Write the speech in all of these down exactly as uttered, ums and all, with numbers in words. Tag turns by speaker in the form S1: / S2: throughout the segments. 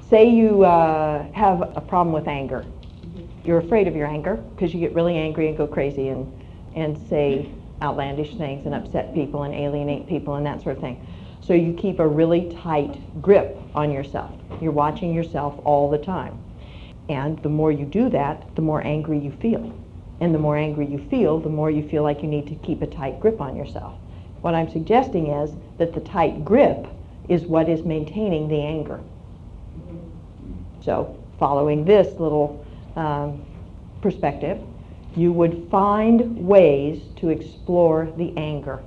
S1: say you uh, have a problem with anger. You're afraid of your anger because you get really angry and go crazy and, and say outlandish things and upset people and alienate people and that sort of thing. So you keep a really tight grip on yourself. You're watching yourself all the time. And the more you do that, the more angry you feel. And the more angry you feel, the more you feel like you need to keep a tight grip on yourself. What I'm suggesting is that the tight grip is what is maintaining the anger. So following this little um, perspective, you would find ways to explore the anger.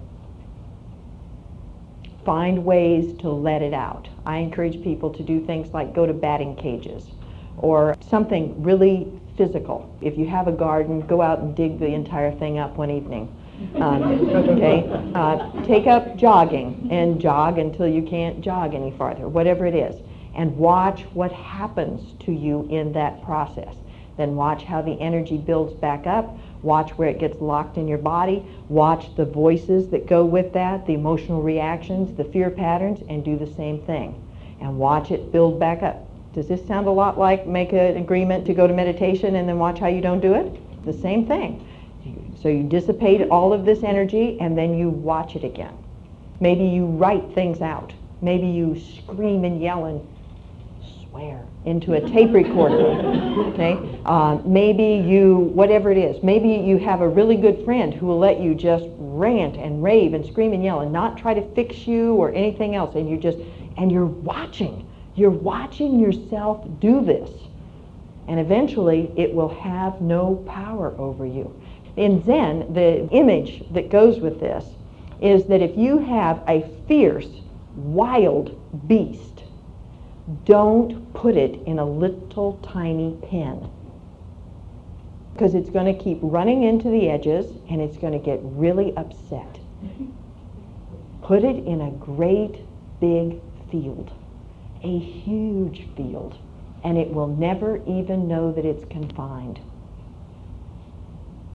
S1: Find ways to let it out. I encourage people to do things like go to batting cages or something really physical. If you have a garden, go out and dig the entire thing up one evening. Um, okay, uh, take up jogging and jog until you can't jog any farther, whatever it is, and watch what happens to you in that process. Then watch how the energy builds back up, watch where it gets locked in your body, watch the voices that go with that, the emotional reactions, the fear patterns, and do the same thing. And watch it build back up. Does this sound a lot like make an agreement to go to meditation and then watch how you don't do it? The same thing. So you dissipate all of this energy and then you watch it again. Maybe you write things out. Maybe you scream and yell and swear into a tape recorder. Okay? Uh, maybe you, whatever it is, maybe you have a really good friend who will let you just rant and rave and scream and yell and not try to fix you or anything else, and you just, and you're watching. You're watching yourself do this. And eventually it will have no power over you. In Zen, the image that goes with this is that if you have a fierce, wild beast, don't put it in a little tiny pen, because it's going to keep running into the edges and it's going to get really upset. Put it in a great big field, a huge field, and it will never even know that it's confined.